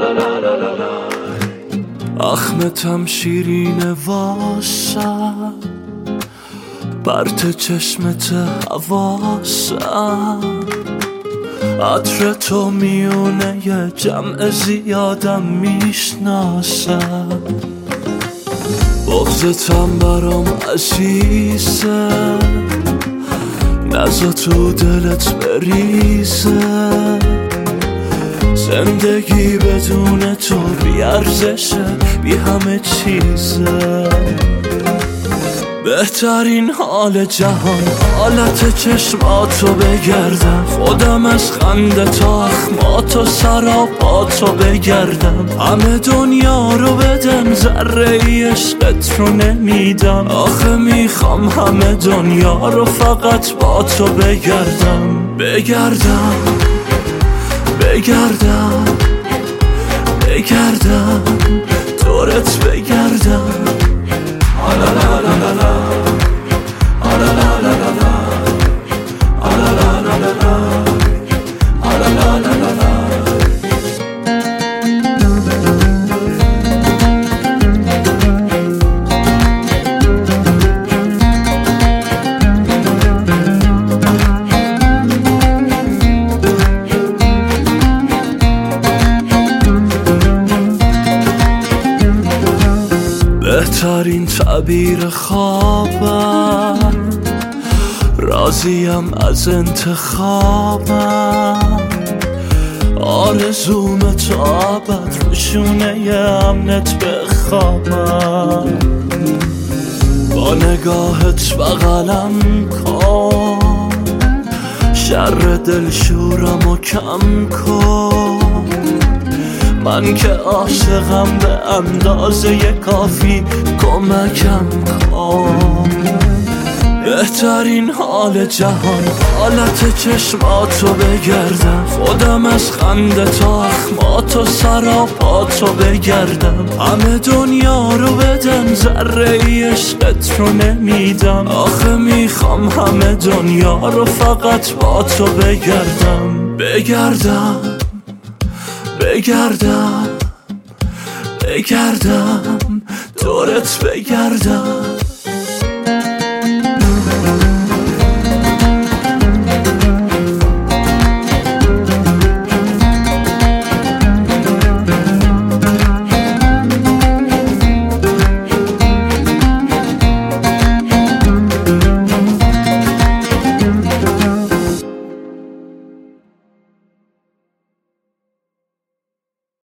اخمتم شیرینه واسم، برت چشمت حواسم، عطر تو میونه یه جمع زیادم میشناسم، بغضتم برام عزیزه، نزا تو دلت بریزه، زندگی بدون تو بی ارزشه، بی همه چیزه، بهترین حال جهان حالت چشماتو بگردم، خودم از خنده تا اخماتو سراپاتو بگردم، همه دنیا رو بدم ذره ای عشقت رو نمیدم، آخه میخوام همه دنیا رو فقط با تو بگردم، بگردم بگردم بگردم دورت بگردم، بهترین تعبیر خوابم، راضیم از انتخابم، آرزوم تا ابد روشونه ی امنت بخوابم، با نگاهت بغلم کن، شر دلشورم و کم کن، من که عاشقم به اندازه کافی کمکم کن، بهترین حال جهان حالت چشماتو بگردم، خودم از خنده تا اخماتو سراپاتو بگردم، همه دنیا رو بدم ذره ای عشقت رو نمیدم، آخه میخوام همه دنیا رو فقط با تو بگردم، بگردم بگردم بگردم دورت بگردم.